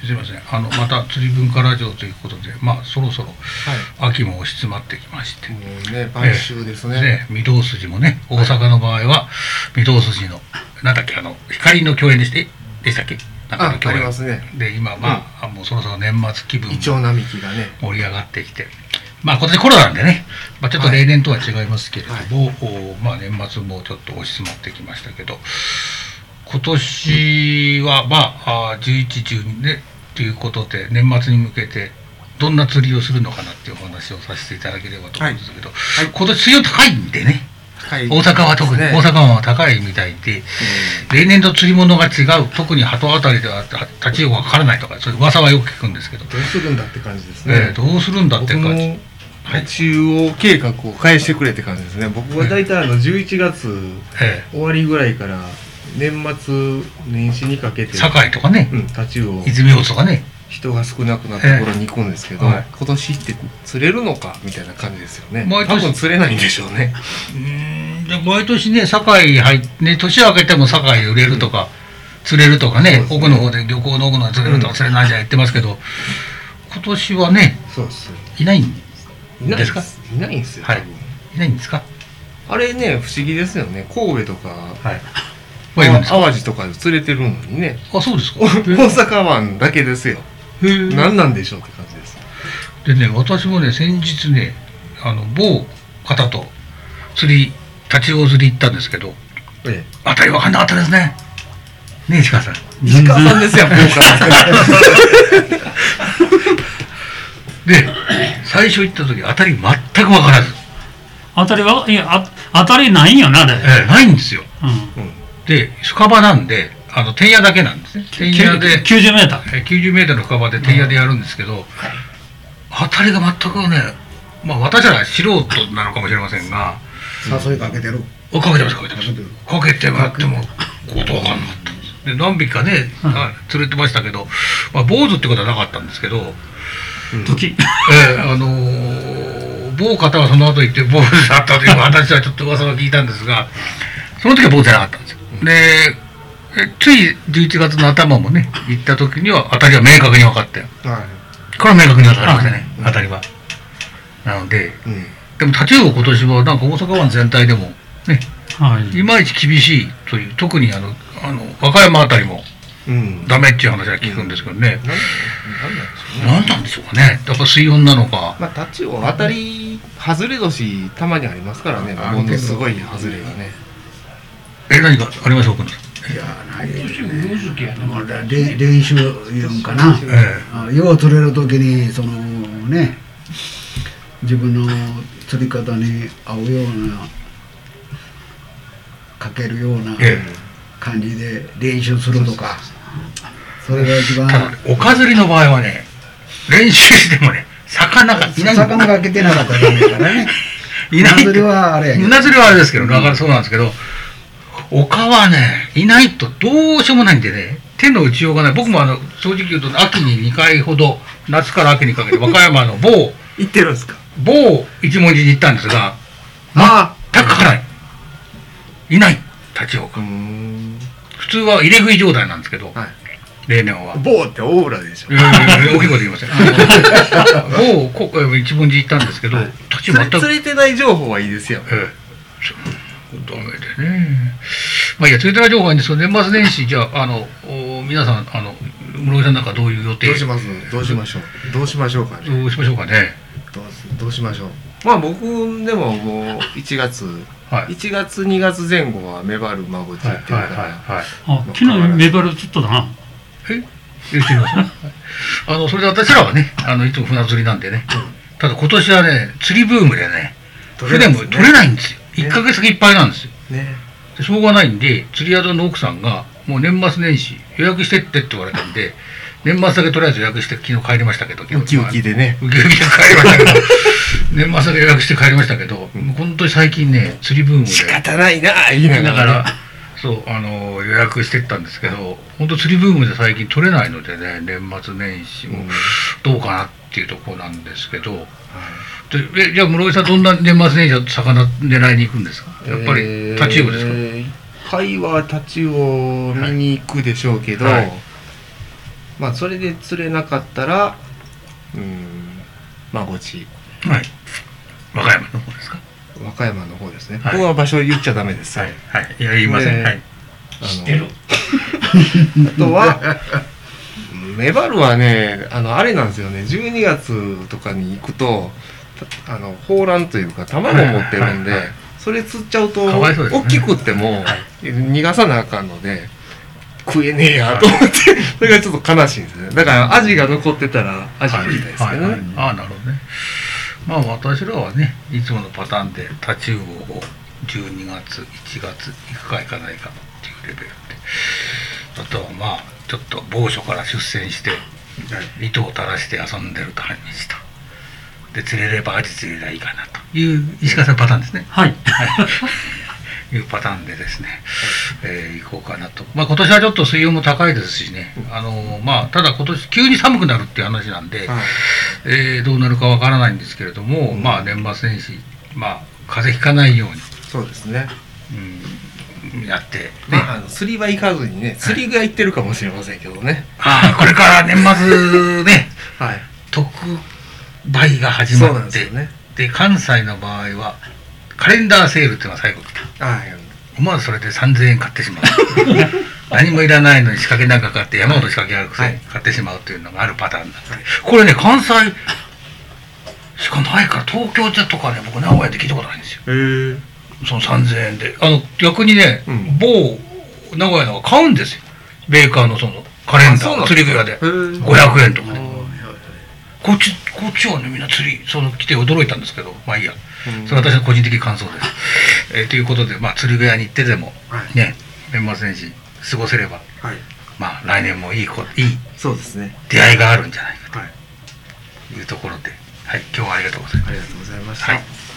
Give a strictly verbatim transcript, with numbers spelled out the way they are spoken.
すいません、あのまた釣り文化ラジオということで、まあそろそろ秋も押し詰まってきまして、 もうね晩秋ですね。 えー、御堂筋もね、大阪の場合は御堂筋のなんだっけ、あの光の共演でしてでしたっけ、なんかの共演あ、ありますね。 で今まあ、うん、もうそろそろ年末気分もイチョウ並木がね盛り上がってきて、まあ今年コロナなんでね、まあ、ちょっと例年とは違いますけれども、はい、まあ年末もちょっと押し詰まってきましたけど、今年はまあじゅういち、じゅうにねということで、年末に向けてどんな釣りをするのかなっていうお話をさせていただければと思うんですけど、はいはい、今年釣り高いんでね、はい、大阪は特に、ね、大阪湾は高いみたいで、うん、例年と釣り物が違う、特に鳩あたりでは立ちようがかからないとか、そういう噂はよく聞くんですけど、 どうするんだって感じですね、 えー、どうするんだって感じ、 中央計画を返してくれって感じですね。僕は大体あのじゅういちがつ終わりぐらいから年末年始にかけて堺とかね、 うん、太刀魚泉大津とかね、 人が少なくなったところに行くんですけど、えーはい、今年って釣れるのかみたいな感じですよね。多分釣れないんでしょうね。 うーん、で毎年ね、堺入ってね、年明けても堺売れるとか、うん、釣れるとかね、奥の方で漁港の奥の方で釣れるとか釣れないじゃ言ってますけど、うん、今年はね、 そうです、 いないんですか？ いないんですよ、 はい、いないんですか？ あれね、不思議ですよね。神戸とか、はい、 淡路とかで釣れてるのにね。 あ、そうですか。 大阪湾だけですよ。何なんでしょうって感じです。 でね、私もね、先日ね、あの某方と釣り立ち魚釣り行ったんですけど、ええ、当たり分かんなかったですね。ねえ、石川さん。 石川さんですよ、某方。 で、最初行った時当たり全く分からず。 当たりはいやあ当たりないんよな、あれ。 ええ、ないんですよ。 うん、 で、深場なんで。あの天野だけなんですね。天野できゅうじゅうメーター、 きゅうじゅうメーターの深場で天野でやるんですけど、うん、当たりが全くね、まあ私は素人なのかもしれませんが、 誘いかけてる。 かけてますかけてます。かけてもらってもことわかんなかったんです。で何匹かね、うん、釣れてましたけど、まあ坊主ってことはなかったんですけど、 時、 えー、あのー、某方はその後行って坊主だったという話はちょっと噂は聞いたんですが、その時は坊主じゃなかったんですよ。でついじゅういちがつの頭もね行った時には当たりは明確に分かったよ、はい、これは明確に分かりましたね、当たりは。なので、うん、でも太刀魚今年はなんか大阪湾全体でもね、はい、いまいち厳しいという、特にあのあの和歌山あたりも、うん、ダメっていう話は聞くんですけどね、うん、何なんでしょうかね。やっぱ水温なのか、 まあ太刀魚当たり外れ年たまにありますからね、ものすごい外れがね。 え、何かありましょうか。 いやないですね。練習いうんかな、ええ、よう釣れる時にそのね、自分の釣り方に合うようなかけるような感じで練習するとか、それが一番。 ただ岡釣りの場合はね、練習してもね、魚がいない、 魚が来てなかったらダメだからね。 いない。 船釣りはあれやけど、 船釣りはあれですけど、だからそうなんですけど、丘はね、いないとどうしようもないんでね、手の打ちようがない。僕もあの正直言うと秋ににかいほど、夏から秋にかけて和歌山の某行ってるんですか。 某一文字に行ったんですが、全くからない。いない立ちようが。普通は入れ食い状態なんですけど、はい、例年は。 某って大浦でしょ。 いやいやいや、大きいこと言いません。某こ一文字行ったんですけど、はい、 立ち全く釣れてない情報はいいですよ。ええ、 ダメでね。まあいいや、釣れてない情報はいいんですけど、年末年始、じゃあ、あの、皆さん、あの、室井さんなんかどういう予定？ どうします？どうしましょう？どうしましょうかね。 どうしましょうかね。 どう、どうしましょう。まあ僕でももういちがつ、はい、いちがつにがつぜん後はメバルマゴチ行ってるから。はいはいはいはい、 あ、昨日メバルちょっとだな。 え？言ってみますね。あの、それで私らはね、あの、いつも船釣りなんでね。ただ今年はね、釣りブームでね、船も取れないんですよ。いっかげつ先いっぱいなんですよ。ね。でしょうがないんで、釣り宿の奥さんが、もう年末年始予約してってって言われたんで、年末だけとりあえず予約して昨日帰りましたけど、 ウキウキでね。 ウキウキで帰りましたけど、年末だけ予約して帰りましたけど、うん、本当に最近ね、釣りブームで。 仕方ないなぁ、言いながら。 そう、あの、予約してったんですけど、本当釣りブームで最近取れないのでね、年末年始もどうかなっていうところなんですけど、うんでえじゃあ室井さんどんな年末年始魚狙いに行くんですか？やっぱりタチウオですか？ えー、一回はタチウオ見に行くでしょうけど、はいはい、 まあそれで釣れなかったらうーんまあごちはい和歌山の方ですか。 和歌山の方ですね、 はい、 ここは場所言っちゃダメです、 はいはいいや言いません、はい、 知ってる。 あとはメバルはねあのあれなんですよね、じゅうにがつとかに行くとあの抱卵というか卵を持ってるんで、はいはいはい、それ釣っちゃうとかわいそうですね、 大きくっても逃がさなあかんので食えねえやと思って、はい、それがちょっと悲しいんですね。だからアジが残ってたらアジ食いたいですけどね、はいはいはい、 ああなるほどね。まあ私らはねいつものパターンでタチウオをじゅうにがついちがつ行くか行かないかっていうレベルで、あとはまあちょっと某所から出船して糸を垂らして遊んでると判明した。で釣れればアジ釣れればいいかなという石川さんのパターンですね。 はいいうパターンでですね、えー、行こうかなと。まあ今年はちょっと水温も高いですしね、あのまあただ今年急に寒くなるっていう話なんで、はい、えー、どうなるかわからないんですけれども、うん、まあ年末年始まあ風邪ひかないようにそうですね、 うん、やって、ね、 まあ、あの釣りは行かずにね釣りが行ってるかもしれませんけどね、 はい、あこれから年末ね、はい、特売が始まって、ね、で関西の場合はカレンダーセールっていうのが最後来た。ああ思わずそれでさんぜんえん買ってしまう何もいらないのに仕掛けなんか買って山ほど仕掛けあるくせに買ってしまうというのがあるパターンなんで、はい、これね関西しかないから東京じゃとかね僕名古屋で聞いたことないんですよ。へえ。そのさんぜんえんであの逆にね、うん、某名古屋のが買うんですよメーカーのそのカレンダー釣り具屋でごひゃくえんとかね。こっちこっちはねみんな釣りその来て驚いたんですけどまあいいや、うん、それは私の個人的感想です、えー、ということでまあ釣り具屋に行ってでも、はい、ね年末年始過ごせれば、はい、まあ来年もいいこいいそうですね出会いがあるんじゃないかというところで、はい、今日はありがとうございます。 ありがとうございました。はい。